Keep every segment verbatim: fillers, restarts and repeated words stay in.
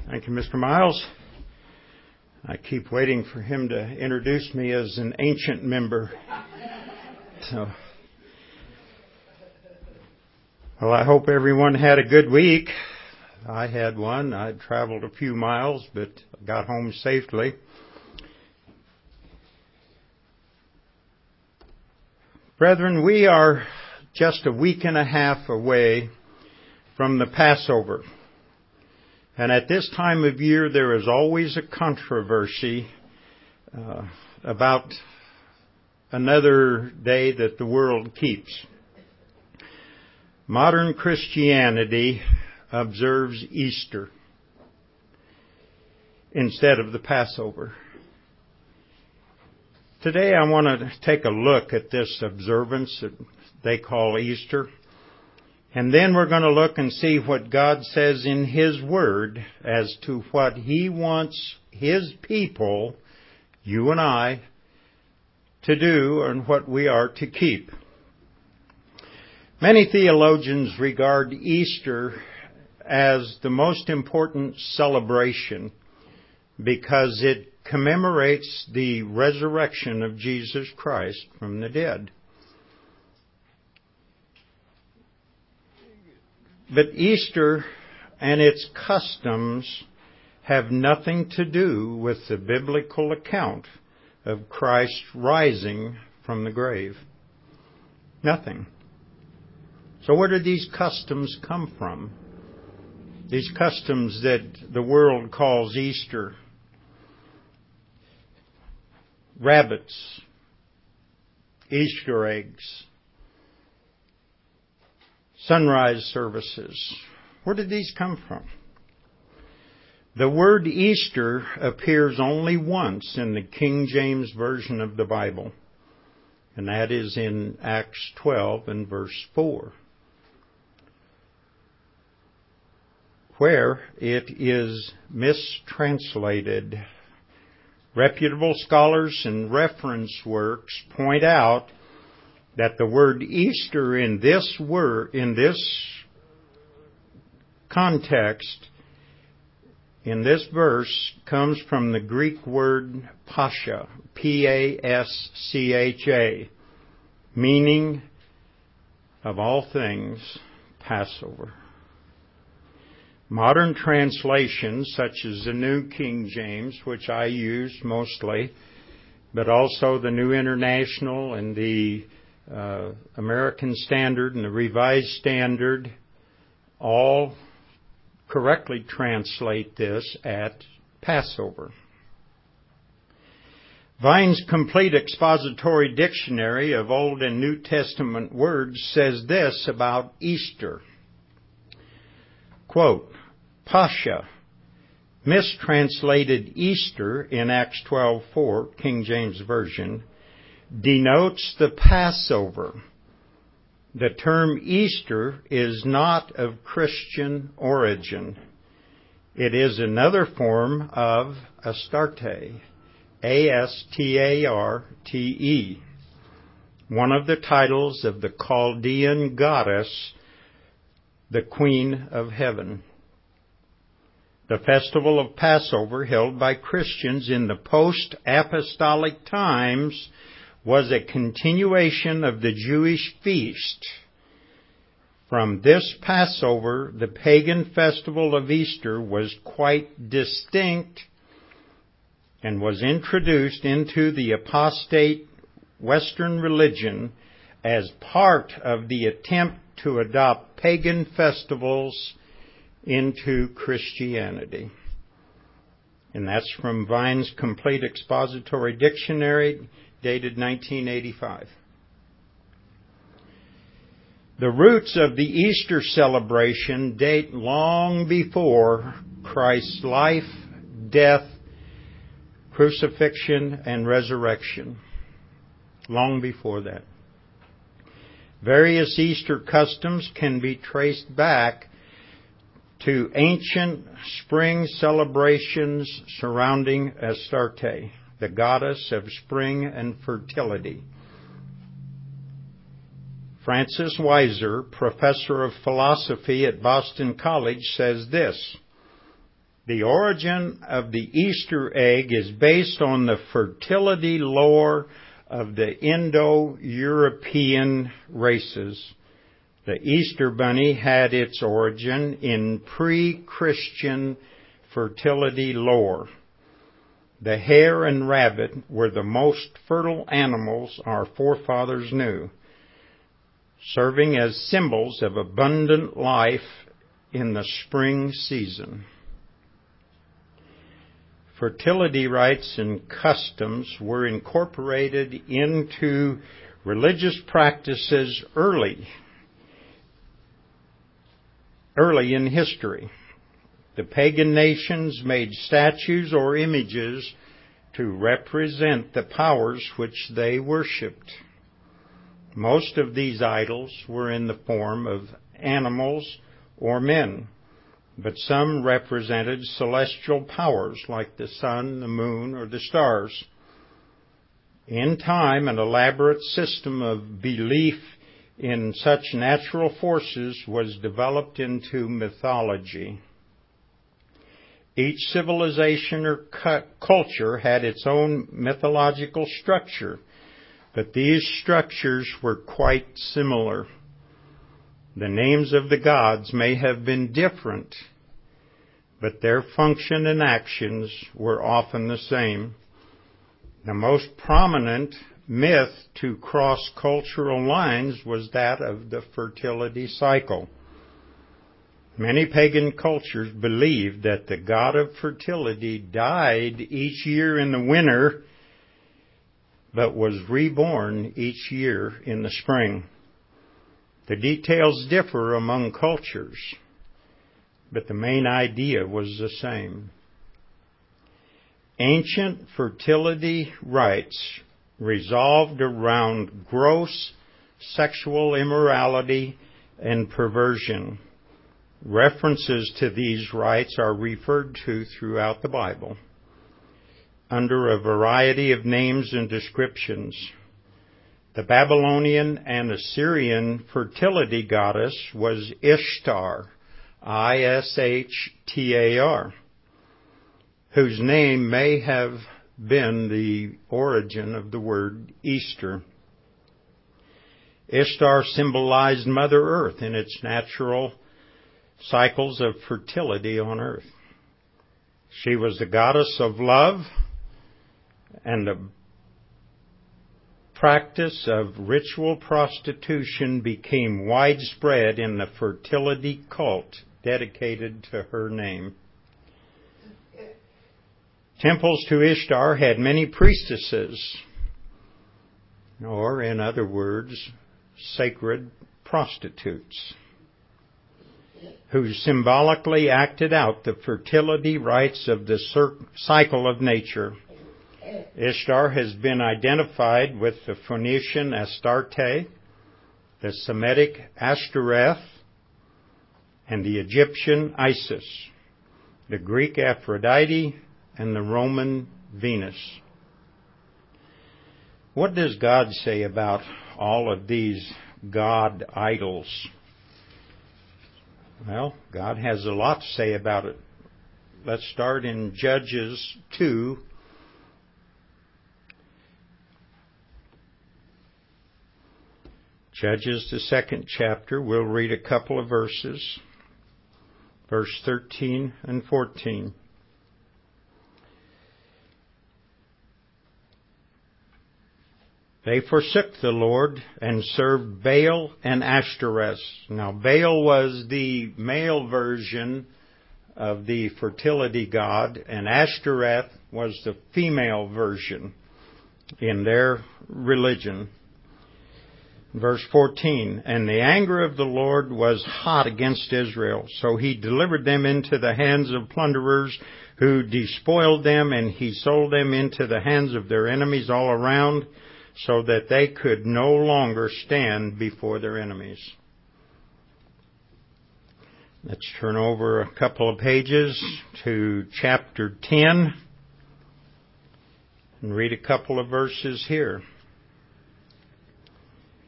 Thank you, Mister Miles. I keep waiting for him to introduce me as an ancient member. So, well, I hope everyone had a good week. I had one. I traveled a few miles, but got home safely. Brethren, we are just a week and a half away from the Passover. And at this time of year, there is always a controversy uh, about another day that the world keeps. Modern Christianity observes Easter instead of the Passover. Today I want to take a look at this observance that they call Easter. And then we're going to look and see what God says in His Word as to what He wants His people, you and I, to do and what we are to keep. Many theologians regard Easter as the most important celebration because it commemorates the resurrection of Jesus Christ from the dead. But Easter and its customs have nothing to do with the biblical account of Christ rising from the grave. Nothing. So where do these customs come from? These customs that the world calls Easter. Rabbits, Easter eggs, sunrise services. Where did these come from? The word Easter appears only once in the King James Version of the Bible, and that is in Acts twelve and verse four, where it is mistranslated. Reputable scholars and reference works point out that the word Easter in this word, in this context, in this verse, comes from the Greek word Pascha, P A S C H A, meaning, of all things, Passover. Modern translations, such as the New King James, which I use mostly, but also the New International and the uh, American Standard and the Revised Standard, all correctly translate this at Passover. Vine's Complete Expository Dictionary of Old and New Testament Words says this about Easter. Quote, Pascha, mistranslated Easter in Acts twelve four, King James Version, denotes the Passover. The term Easter is not of Christian origin. It is another form of Astarte, A S T A R T E, one of the titles of the Chaldean goddess, the Queen of Heaven. The festival of Passover, held by Christians in the post-apostolic times, was a continuation of the Jewish feast. From this Passover, the pagan festival of Easter was quite distinct and was introduced into the apostate Western religion as part of the attempt to adopt pagan festivals into Christianity. And that's from Vine's Complete Expository Dictionary, dated nineteen eighty-five. The roots of the Easter celebration date long before Christ's life, death, crucifixion, and resurrection. Long before that. Various Easter customs can be traced back to ancient spring celebrations surrounding Astarte, the goddess of spring and fertility. Francis Weiser, professor of philosophy at Boston College, says this: The origin of the Easter egg is based on the fertility lore of the Indo-European races. The Easter bunny had its origin in pre-Christian fertility lore. The hare and rabbit were the most fertile animals our forefathers knew, serving as symbols of abundant life in the spring season. Fertility rites and customs were incorporated into religious practices early, early in history. The pagan nations made statues or images to represent the powers which they worshipped. Most of these idols were in the form of animals or men, but some represented celestial powers like the sun, the moon, or the stars. In time, an elaborate system of belief in such natural forces was developed into mythology. Each civilization or culture had its own mythological structure, but these structures were quite similar. The names of the gods may have been different, but their function and actions were often the same. The most prominent myth to cross cultural lines was that of the fertility cycle. Many pagan cultures believed that the god of fertility died each year in the winter, but was reborn each year in the spring. The details differ among cultures, but the main idea was the same. Ancient fertility rites revolved around gross sexual immorality and perversion. References to these rites are referred to throughout the Bible under a variety of names and descriptions. The Babylonian and Assyrian fertility goddess was Ishtar, I S H T A R, whose name may have been the origin of the word Easter. Ishtar symbolized Mother Earth in its natural cycles of fertility on earth. She was the goddess of love, and the practice of ritual prostitution became widespread in the fertility cult dedicated to her name. Temples to Ishtar had many priestesses, or in other words, sacred prostitutes, who symbolically acted out the fertility rites of the cycle of nature. Ishtar has been identified with the Phoenician Astarte, the Semitic Ashtoreth, and the Egyptian Isis, the Greek Aphrodite, and the Roman Venus. What does God say about all of these god idols? Well, God has a lot to say about it. Let's start in Judges two. Judges, the second chapter. We'll read a couple of verses. Verse thirteen and fourteen. They forsook the Lord and served Baal and Ashtoreth. Now, Baal was the male version of the fertility god, and Ashtoreth was the female version in their religion. Verse fourteen, and the anger of the Lord was hot against Israel, so he delivered them into the hands of plunderers who despoiled them, and he sold them into the hands of their enemies all around, so that they could no longer stand before their enemies. Let's turn over a couple of pages to chapter ten and read a couple of verses here.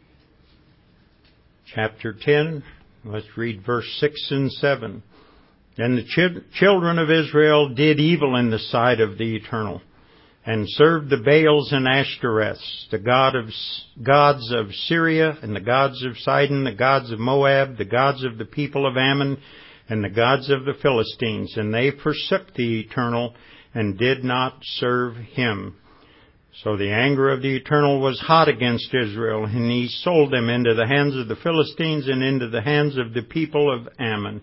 Chapter ten, let's read verse six and seven. And the ch- children of Israel did evil in the sight of the Eternal, and served the Baals and Ashtoreths, the god of, gods of Syria, and the gods of Sidon, the gods of Moab, the gods of the people of Ammon, and the gods of the Philistines. And they forsook the Eternal, and did not serve Him. So the anger of the Eternal was hot against Israel, and He sold them into the hands of the Philistines and into the hands of the people of Ammon.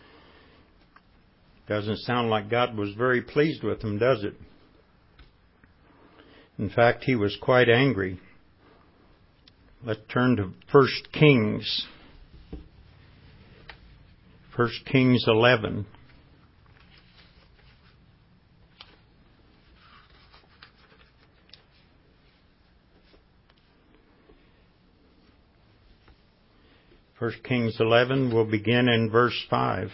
Doesn't sound like God was very pleased with them, does it? In fact, He was quite angry. Let's turn to First Kings. First Kings eleven. First Kings eleven, we'll begin in verse five.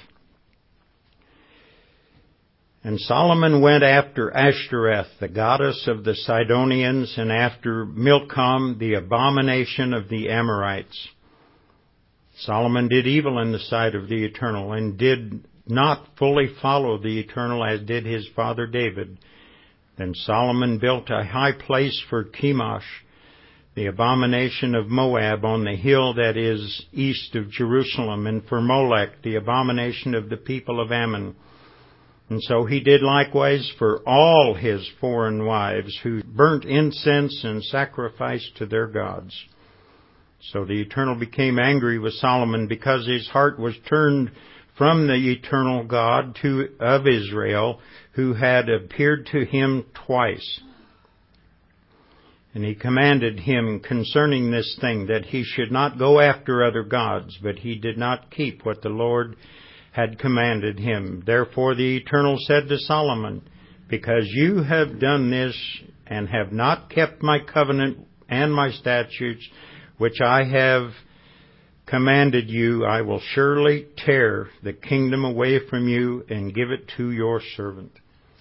And Solomon went after Ashtoreth, the goddess of the Sidonians, and after Milcom, the abomination of the Amorites. Solomon did evil in the sight of the Eternal, and did not fully follow the Eternal as did his father David. Then Solomon built a high place for Chemosh, the abomination of Moab, on the hill that is east of Jerusalem, and for Molech, the abomination of the people of Ammon. And so he did likewise for all his foreign wives, who burnt incense and sacrificed to their gods. So the Eternal became angry with Solomon, because his heart was turned from the Eternal God to, of Israel, who had appeared to him twice. And he commanded him concerning this thing, that he should not go after other gods, but he did not keep what the Lord had commanded him. Therefore the Eternal said to Solomon, because you have done this, and have not kept my covenant and my statutes, which I have commanded you, I will surely tear the kingdom away from you, and give it to your servant.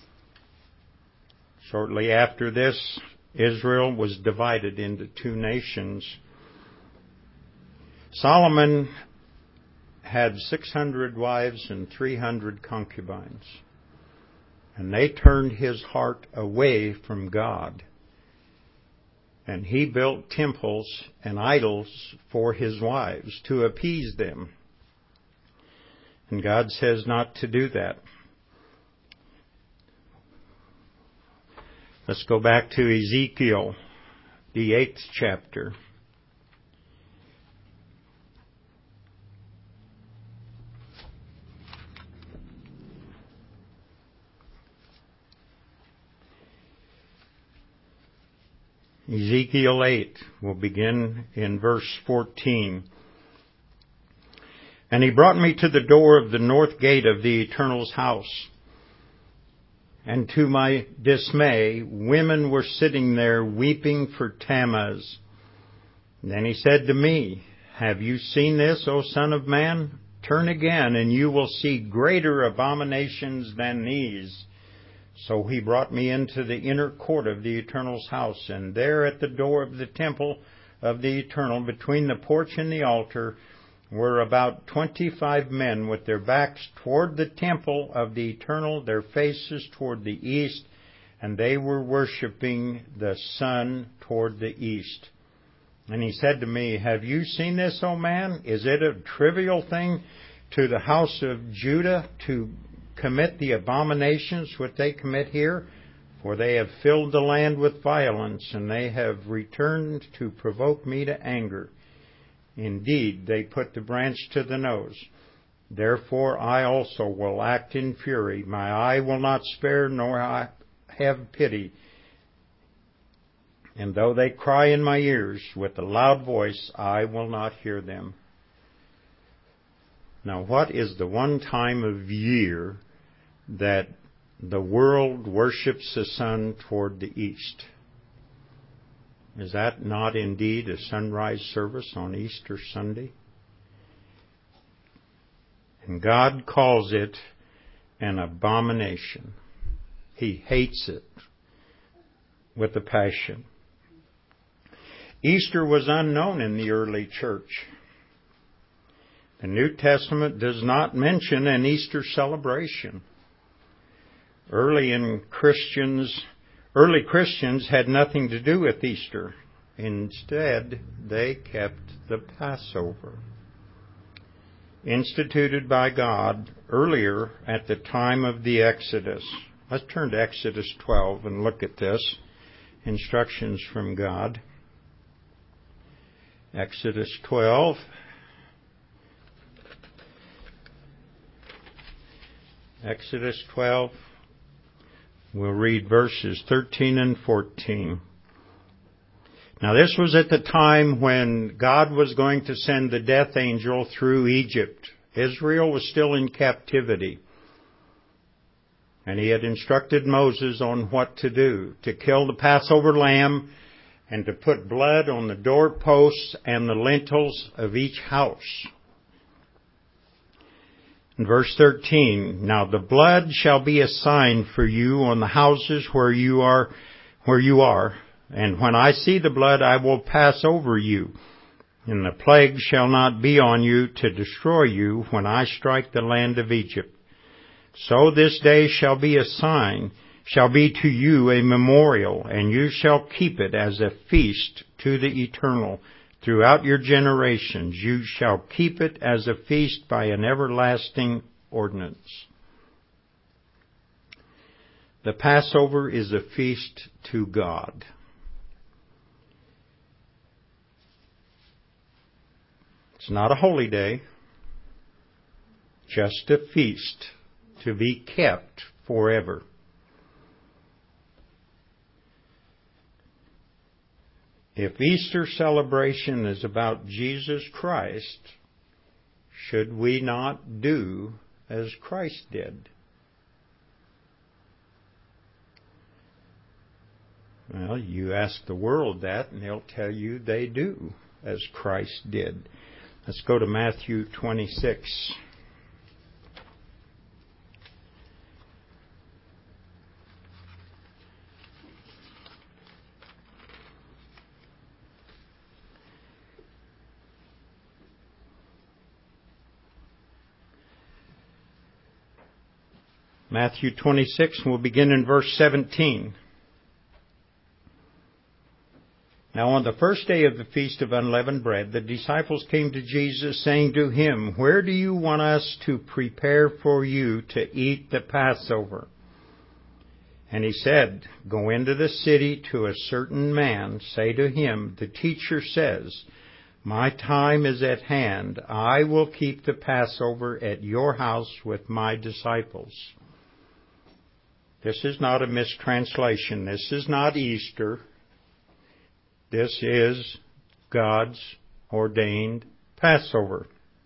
Shortly after this, Israel was divided into two nations. Solomon had six hundred wives and three hundred concubines, and they turned his heart away from God. And he built temples and idols for his wives to appease them. And God says not to do that. Let's go back to Ezekiel, the eighth chapter. Ezekiel eight, we'll begin in verse fourteen. And he brought me to the door of the north gate of the Eternal's house. And to my dismay, women were sitting there weeping for Tammuz. And then he said to me, have you seen this, O son of man? Turn again, and you will see greater abominations than these. So he brought me into the inner court of the Eternal's house, and there at the door of the temple of the Eternal, between the porch and the altar, were about twenty-five men with their backs toward the temple of the Eternal, their faces toward the east, and they were worshiping the sun toward the east. And he said to me, have you seen this, O man? Is it a trivial thing to the house of Judah to commit the abominations which they commit here? For they have filled the land with violence, and they have returned to provoke me to anger. Indeed, they put the branch to the nose. Therefore I also will act in fury. My eye will not spare, nor I have pity. And though they cry in my ears with a loud voice, I will not hear them. Now, what is the one time of year that the world worships the sun toward the east? Is that not indeed a sunrise service on Easter Sunday? And God calls it an abomination. He hates it with a passion. Easter was unknown in the early church. The New Testament does not mention an Easter celebration. Early in Christians, early Christians had nothing to do with Easter. Instead, they kept the Passover, instituted by God earlier at the time of the Exodus. Let's turn to Exodus twelve and look at this. Instructions from God. Exodus twelve. Exodus twelve. We'll read verses thirteen and fourteen. Now this was at the time when God was going to send the death angel through Egypt. Israel was still in captivity. And he had instructed Moses on what to do, to kill the Passover lamb and to put blood on the doorposts and the lintels of each house. In verse thirteen, now the blood shall be a sign for you on the houses where you are, where you are. And when I see the blood, I will pass over you. And the plague shall not be on you to destroy you when I strike the land of Egypt. So this day shall be a sign, shall be to you a memorial, and you shall keep it as a feast to the Eternal. Throughout your generations you shall keep it as a feast by an everlasting ordinance. The Passover is a feast to God. It's not a holy day, just a feast to be kept forever. If Easter celebration is about Jesus Christ, should we not do as Christ did? Well, you ask the world that, and they'll tell you they do as Christ did. Let's go to Matthew twenty-six. Matthew twenty-six, we'll begin in verse seventeen. Now on the first day of the Feast of Unleavened Bread, the disciples came to Jesus, saying to him, where do you want us to prepare for you to eat the Passover? And he said, go into the city to a certain man, say to him, the teacher says, my time is at hand. I will keep the Passover at your house with my disciples. This is not a mistranslation. This is not Easter. This is God's ordained Passover.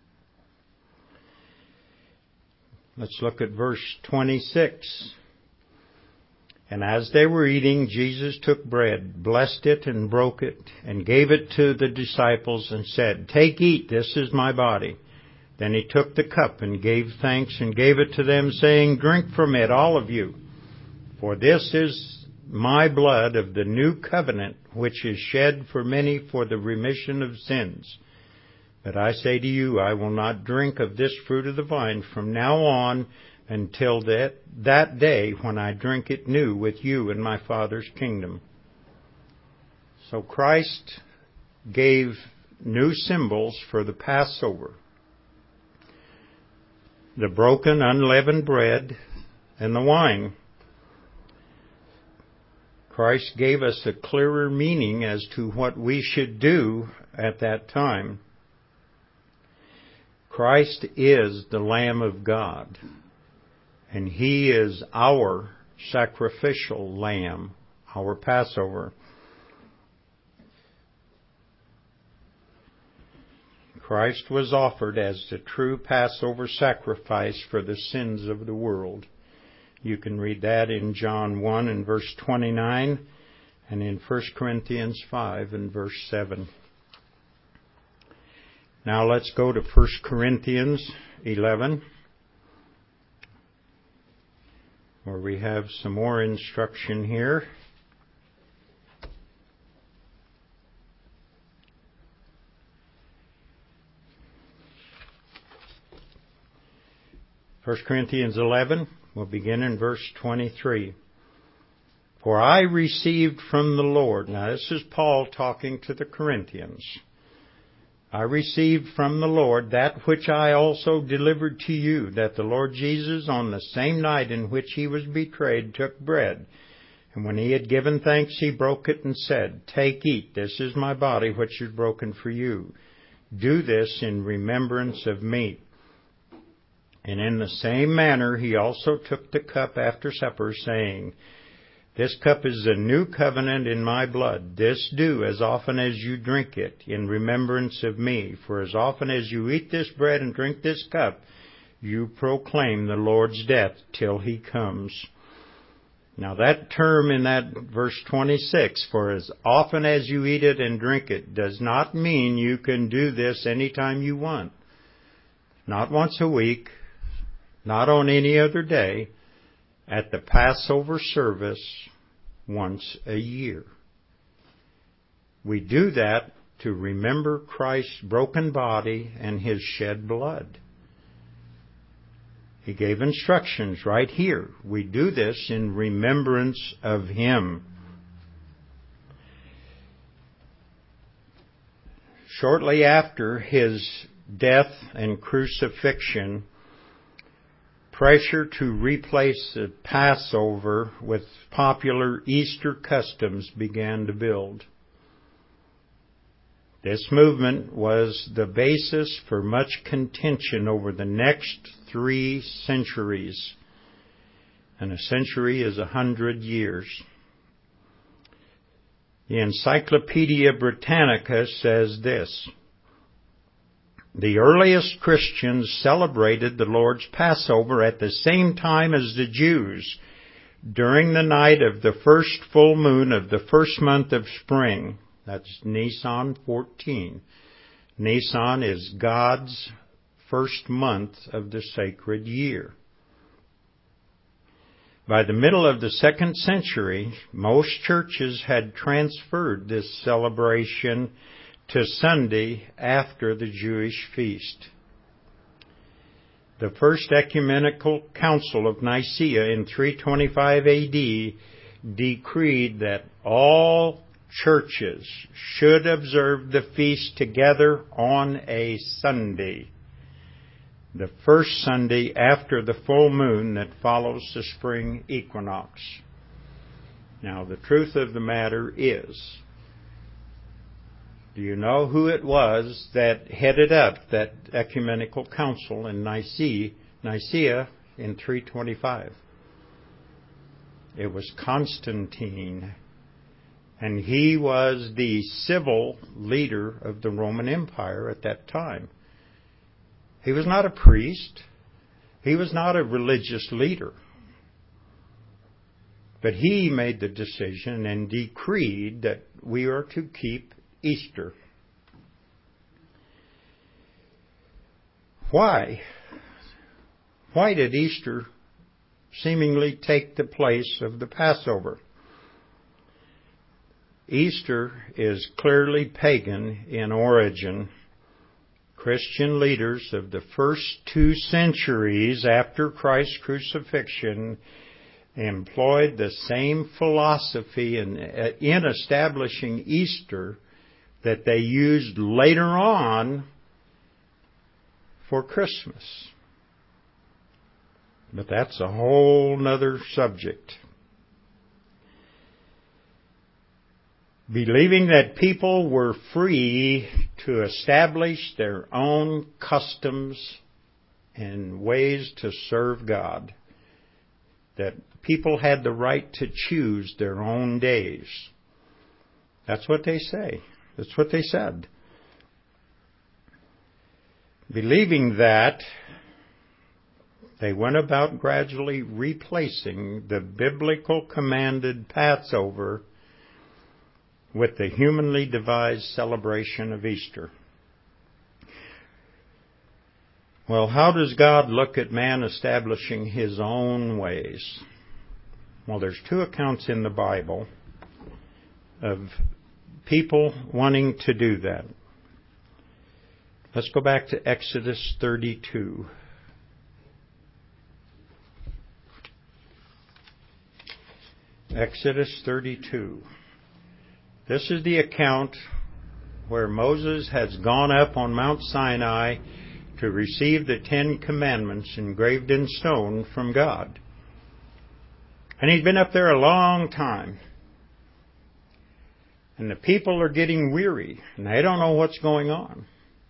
Let's look at verse twenty-six. And as they were eating, Jesus took bread, blessed it, and broke it, and gave it to the disciples, and said, take, eat, this is my body. Then he took the cup and gave thanks and gave it to them, saying, drink from it, all of you. For this is my blood of the new covenant, which is shed for many for the remission of sins. But I say to you, I will not drink of this fruit of the vine from now on until that, that day when I drink it new with you in my Father's kingdom. So Christ gave new symbols for the Passover. The broken unleavened bread and the wine. Christ gave us a clearer meaning as to what we should do at that time. Christ is the Lamb of God, and He is our sacrificial lamb, our Passover. Christ was offered as the true Passover sacrifice for the sins of the world. You can read that in John one and verse twenty-nine, and in First Corinthians five and verse seven. Now let's go to First Corinthians eleven, where we have some more instruction here. First Corinthians eleven, we'll begin in verse twenty-three. For I received from the Lord. Now this is Paul talking to the Corinthians. I received from the Lord that which I also delivered to you, that the Lord Jesus, on the same night in which he was betrayed, took bread. And when he had given thanks, he broke it and said, Take, eat, this is my body which is broken for you. Do this in remembrance of me. And in the same manner he also took the cup after supper, saying, This cup is the new covenant in my blood. This do as often as you drink it in remembrance of me. For as often as you eat this bread and drink this cup, you proclaim the Lord's death till he comes. Now that term in that verse twenty-six, for as often as you eat it and drink it, does not mean you can do this anytime you want. Not once a week, not on any other day, at the Passover service once a year. We do that to remember Christ's broken body and his shed blood. He gave instructions right here. We do this in remembrance of him. Shortly after his death and crucifixion, pressure to replace the Passover with popular Easter customs began to build. This movement was the basis for much contention over the next three centuries. And a century is a hundred years. The Encyclopedia Britannica says this: The earliest Christians celebrated the Lord's Passover at the same time as the Jews, during the night of the first full moon of the first month of spring. That's Nisan fourteen. Nisan is God's first month of the sacred year. By the middle of the second century, most churches had transferred this celebration to Sunday after the Jewish feast. The First Ecumenical Council of Nicaea in three twenty-five A D decreed that all churches should observe the feast together on a Sunday, the first Sunday after the full moon that follows the spring equinox. Now, the truth of the matter is, do you know who it was that headed up that ecumenical council in Nicaea, Nicaea in three twenty-five? It was Constantine. And he was the civil leader of the Roman Empire at that time. He was not a priest. He was not a religious leader. But he made the decision and decreed that we are to keep Easter. Why? Why did Easter seemingly take the place of the Passover? Easter is clearly pagan in origin. Christian leaders of the first two centuries after Christ's crucifixion employed the same philosophy in, in establishing Easter that they used later on for Christmas. But that's a whole nother subject. Believing that people were free to establish their own customs and ways to serve God. That people had the right to choose their own days. That's what they say. That's what they said. Believing that, they went about gradually replacing the biblical commanded Passover with the humanly devised celebration of Easter. Well, how does God look at man establishing his own ways? Well, there's two accounts in the Bible of people wanting to do that. Let's go back to Exodus thirty-two. Exodus thirty-two. This is the account where Moses has gone up on Mount Sinai to receive the Ten Commandments engraved in stone from God. And he's been up there a long time. And the people are getting weary, and they don't know what's going on.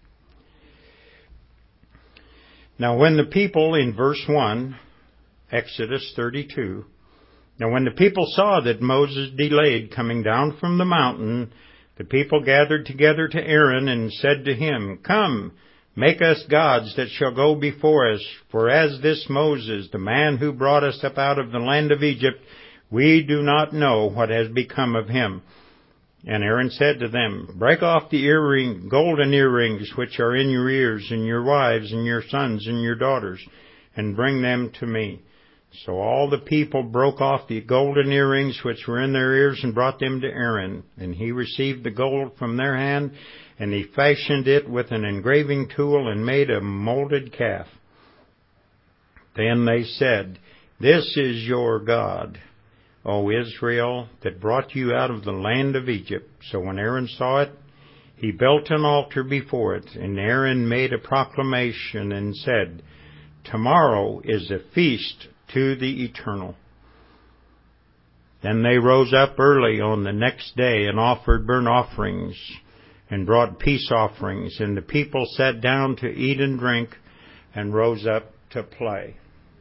Now when the people, in verse one, Exodus thirty-two, now when the people saw that Moses delayed coming down from the mountain, the people gathered together to Aaron and said to him, Come, make us gods that shall go before us, for as this Moses, the man who brought us up out of the land of Egypt, we do not know what has become of him. And Aaron said to them, Break off the earring, golden earrings which are in your ears, and your wives, and your sons, and your daughters, and bring them to me. So all the people broke off the golden earrings which were in their ears and brought them to Aaron. And he received the gold from their hand, and he fashioned it with an engraving tool and made a molded calf. Then they said, This is your God, O Israel, that brought you out of the land of Egypt. So when Aaron saw it, he built an altar before it, and Aaron made a proclamation and said, Tomorrow is a feast to the Eternal. Then they rose up early on the next day and offered burnt offerings and brought peace offerings, and the people sat down to eat and drink and rose up to play.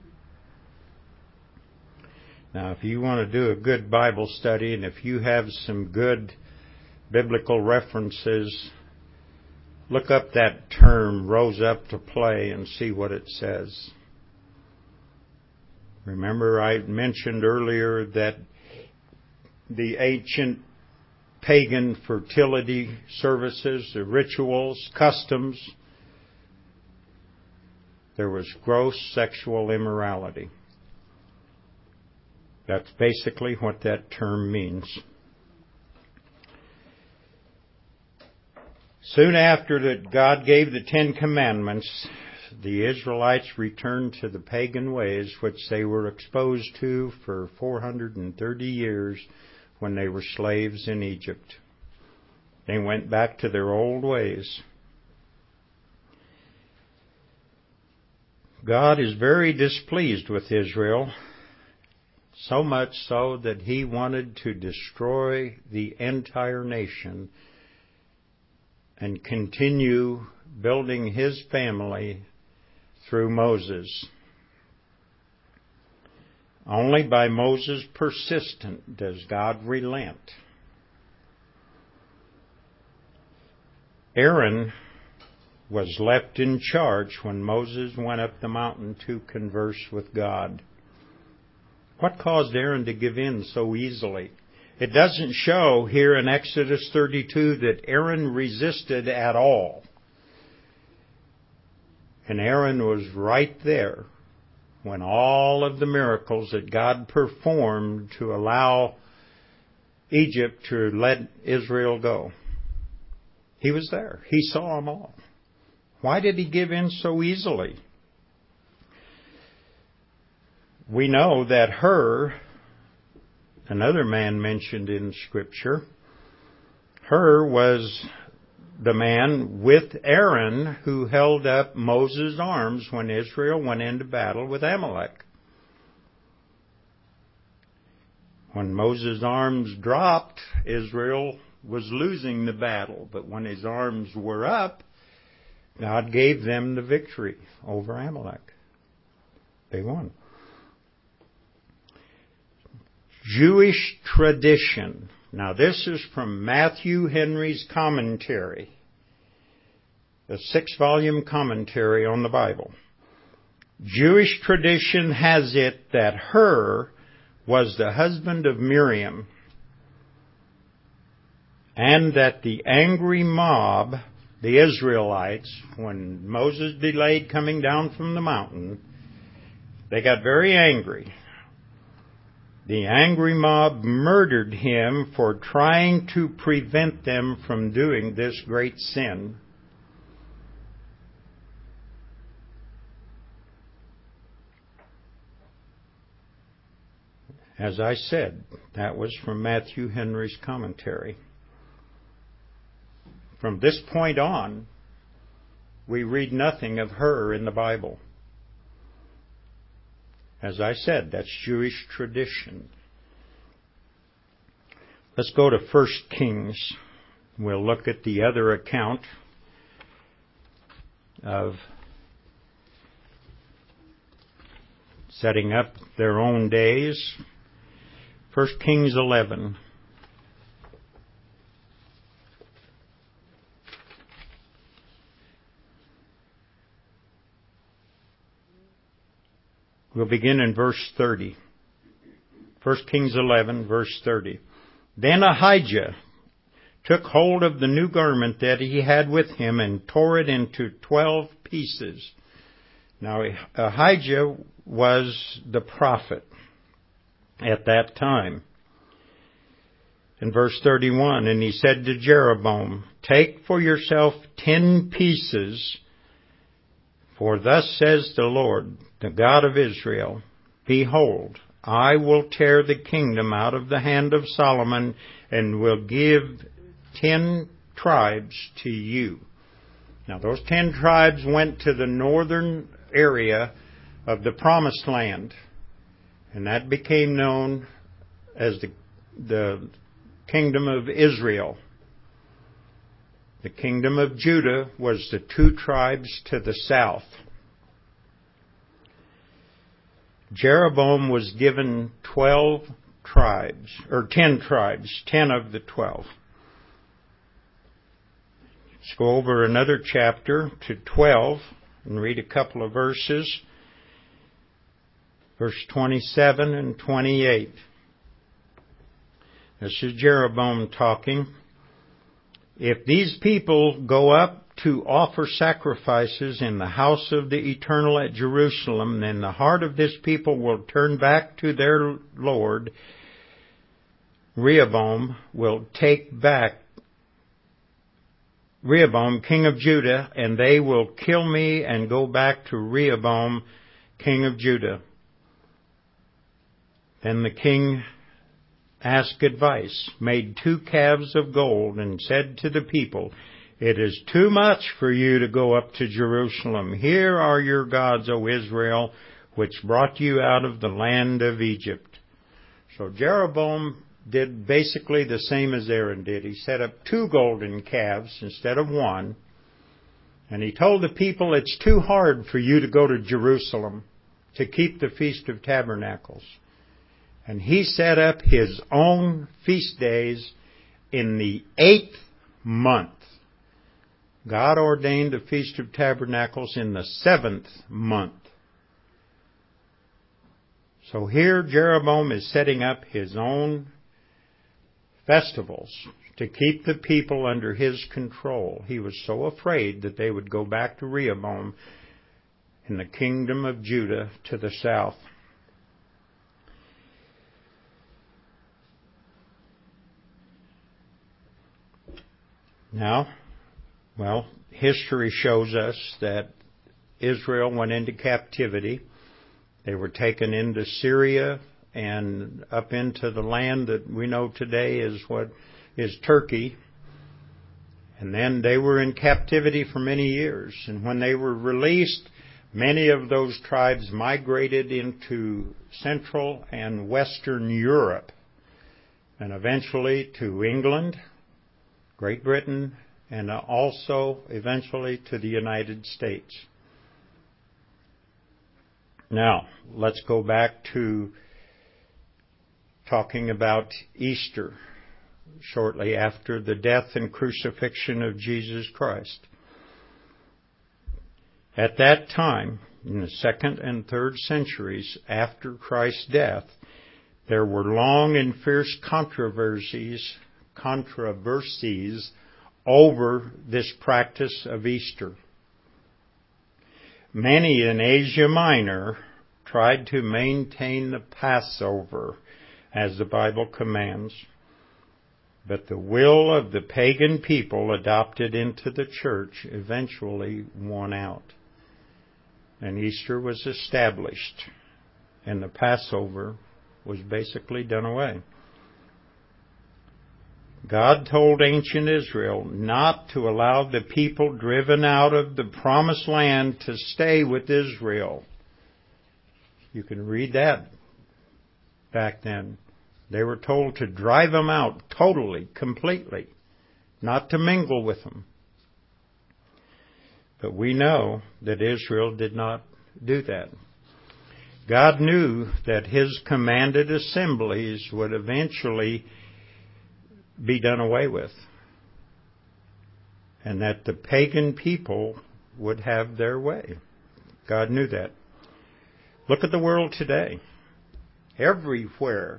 Now, if you want to do a good Bible study, and if you have some good biblical references, look up that term, rose up to play, and see what it says. Remember, I mentioned earlier that the ancient pagan fertility services, the rituals, customs, there was gross sexual immorality. That's basically what that term means. Soon after that God gave the Ten Commandments, the Israelites returned to the pagan ways which they were exposed to for four hundred thirty years when they were slaves in Egypt. They went back to their old ways. God is very displeased with Israel, so much so that He wanted to destroy the entire nation and continue building His family through Moses. Only by Moses' persistence does God relent. Aaron was left in charge when Moses went up the mountain to converse with God. What caused Aaron to give in so easily? It doesn't show here in Exodus thirty-two that Aaron resisted at all. And Aaron was right there when all of the miracles that God performed to allow Egypt to let Israel go. He was there. He saw them all. Why did he give in so easily? We know that Hur, another man mentioned in Scripture, Hur was the man with Aaron who held up Moses' arms when Israel went into battle with Amalek. When Moses' arms dropped, Israel was losing the battle. But when his arms were up, God gave them the victory over Amalek. They won. Jewish tradition. Now this is from Matthew Henry's commentary, a six-volume commentary on the Bible. Jewish tradition has it that Hur was the husband of Miriam, and that the angry mob, the Israelites, when Moses delayed coming down from the mountain, they got very angry. The angry mob murdered him for trying to prevent them from doing this great sin. As I said, that was from Matthew Henry's commentary. From this point on, we read nothing of her in the Bible. As I said, that's Jewish tradition. Let's go to First Kings. We'll look at the other account of setting up their own days. First Kings eleven. We'll begin in verse thirty. First Kings eleven, verse thirty. Then Ahijah took hold of the new garment that he had with him and tore it into twelve pieces. Now Ahijah was the prophet at that time. In verse thirty-one, and he said to Jeroboam, take for yourself ten pieces, for thus says the Lord, the God of Israel, behold, I will tear the kingdom out of the hand of Solomon and will give ten tribes to you. Now those ten tribes went to the northern area of the Promised Land, and that became known as the, the kingdom of Israel. The kingdom of Judah was the two tribes to the south. Jeroboam was given twelve tribes, or ten tribes, ten of the twelve. Let's go over another chapter to twelve and read a couple of verses. Verse twenty-seven and twenty-eight. This is Jeroboam talking. If these people go up to offer sacrifices in the house of the Eternal at Jerusalem, then the heart of this people will turn back to their Lord. Rehoboam will take back Rehoboam, king of Judah, and they will kill me and go back to Rehoboam, king of Judah. Then the king asked advice, made two calves of gold, and said to the people, it is too much for you to go up to Jerusalem. Here are your gods, O Israel, which brought you out of the land of Egypt. So Jeroboam did basically the same as Aaron did. He set up two golden calves instead of one. And he told the people, it's too hard for you to go to Jerusalem to keep the Feast of Tabernacles. And he set up his own feast days in the eighth month. God ordained the Feast of Tabernacles in the seventh month. So here Jeroboam is setting up his own festivals to keep the people under his control. He was so afraid that they would go back to Rehoboam in the kingdom of Judah to the south. Now, well, history shows us that Israel went into captivity. They were taken into Syria and up into the land that we know today is what is Turkey. And then they were in captivity for many years. And when they were released, many of those tribes migrated into Central and Western Europe, and eventually to England, Great Britain, and also eventually to the United States. Now, let's go back to talking about Easter, shortly after the death and crucifixion of Jesus Christ. At that time, in the second and third centuries after Christ's death, there were long and fierce controversies, controversies over this practice of Easter. Many in Asia Minor tried to maintain the Passover as the Bible commands, but the will of the pagan people adopted into the church eventually won out, and Easter was established, and the Passover was basically done away. God told ancient Israel not to allow the people driven out of the promised land to stay with Israel. You can read that back then. They were told to drive them out totally, completely, not to mingle with them. But we know that Israel did not do that. God knew that His commanded assemblies would eventually be done away with, and that the pagan people would have their way. God knew that. Look at the world today. Everywhere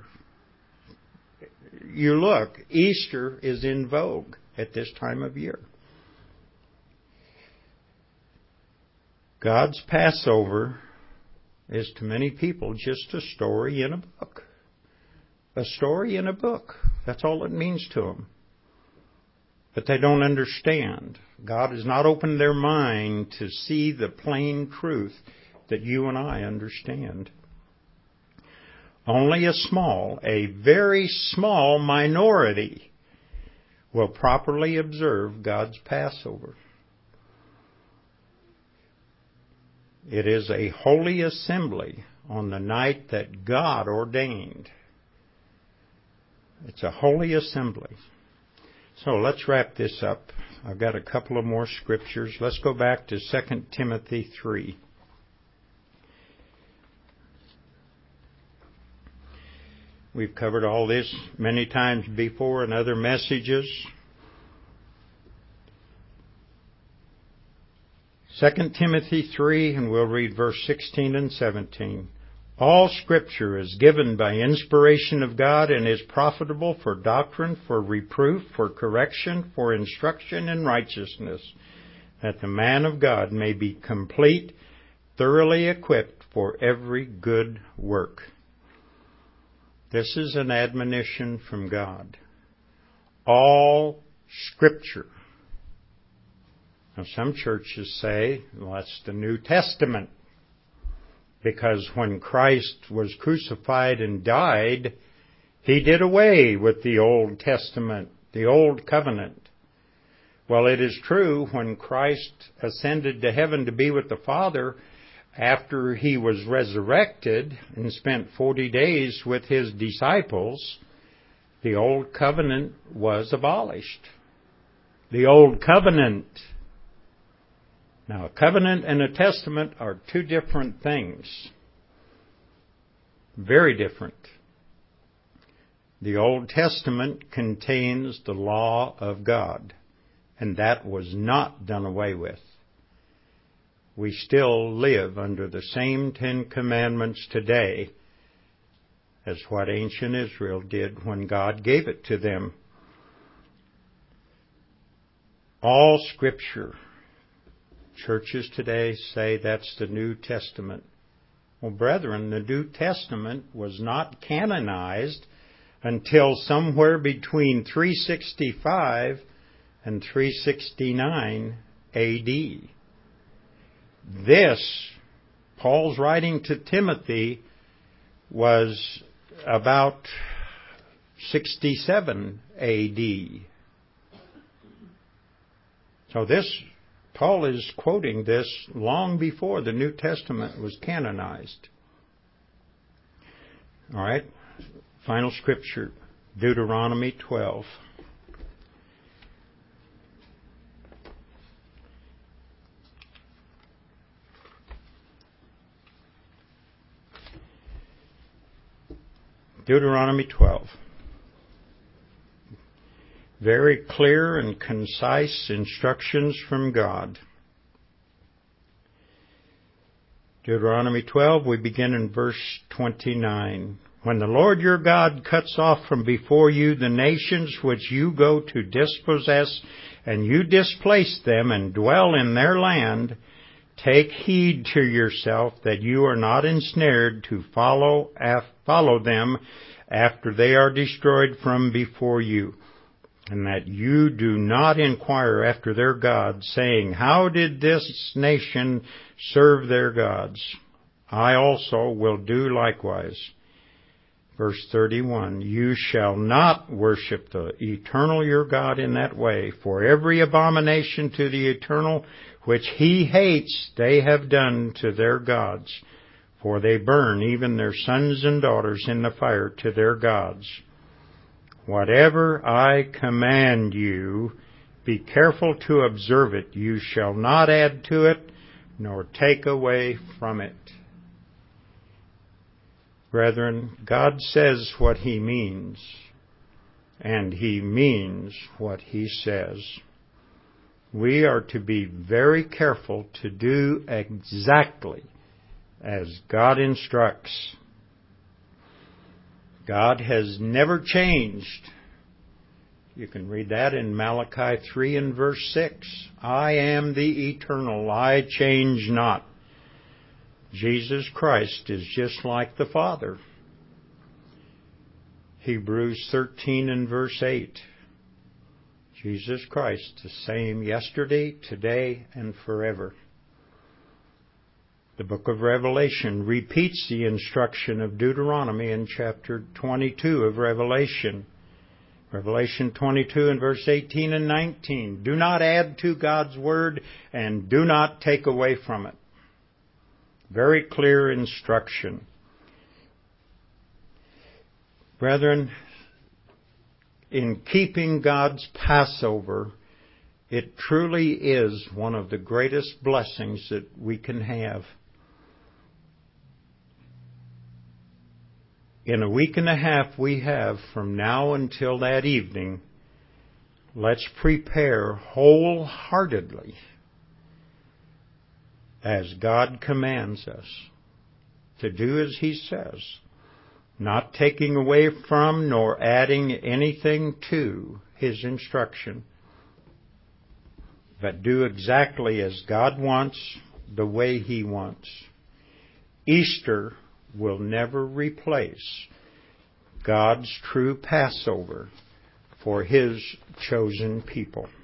you look, Easter is in vogue at this time of year. God's Passover is to many people just a story in a book. A story in a book. That's all it means to them. But they don't understand. God has not opened their mind to see the plain truth that you and I understand. Only a small, a very small minority will properly observe God's Passover. It is a holy assembly on the night that God ordained. It's a holy assembly. So let's wrap this up. I've got a couple of more scriptures. Let's go back to Second Timothy three. We've covered all this many times before in other messages. Second Timothy three, and we'll read verse sixteen and seventeen. All Scripture is given by inspiration of God and is profitable for doctrine, for reproof, for correction, for instruction in righteousness, that the man of God may be complete, thoroughly equipped for every good work. This is an admonition from God. All Scripture. Now, some churches say, well, that's the New Testament. Because when Christ was crucified and died, He did away with the Old Testament, the Old Covenant. Well, it is true, when Christ ascended to heaven to be with the Father, after He was resurrected and spent forty days with His disciples, the Old Covenant was abolished. The Old Covenant. Now, a covenant and a testament are two different things. Very different. The Old Testament contains the law of God, and that was not done away with. We still live under the same Ten Commandments today as what ancient Israel did when God gave it to them. All Scripture. Churches today say that's the New Testament. Well, brethren, the New Testament was not canonized until somewhere between three sixty-five and three sixty-nine A D. This, Paul's writing to Timothy, was about sixty-seven A D. So this, Paul is quoting this long before the New Testament was canonized. All right, final scripture, Deuteronomy twelve. Deuteronomy twelve. Very clear and concise instructions from God. Deuteronomy twelve, we begin in verse twenty-nine. When the Lord your God cuts off from before you the nations which you go to dispossess, and you displace them and dwell in their land, take heed to yourself that you are not ensnared to follow, follow them after they are destroyed from before you, and that you do not inquire after their gods, saying, how did this nation serve their gods? I also will do likewise. Verse thirty-one, you shall not worship the eternal your God in that way, for every abomination to the eternal which he hates they have done to their gods, for they burn even their sons and daughters in the fire to their gods. Whatever I command you, be careful to observe it. You shall not add to it, nor take away from it. Brethren, God says what He means, and He means what He says. We are to be very careful to do exactly as God instructs. God has never changed. You can read that in Malachi three and verse six. I am the eternal, I change not. Jesus Christ is just like the Father. Hebrews thirteen and verse eight. Jesus Christ, the same yesterday, today, and forever. The book of Revelation repeats the instruction of Deuteronomy in chapter twenty-two of Revelation. Revelation twenty-two and verse eighteen and nineteen. Do not add to God's word and do not take away from it. Very clear instruction. Brethren, in keeping God's Passover, it truly is one of the greatest blessings that we can have. In a week and a half we have from now until that evening, let's prepare wholeheartedly as God commands us to do as He says, not taking away from nor adding anything to His instruction, but do exactly as God wants, the way He wants. Easter will never replace God's true Passover for His chosen people.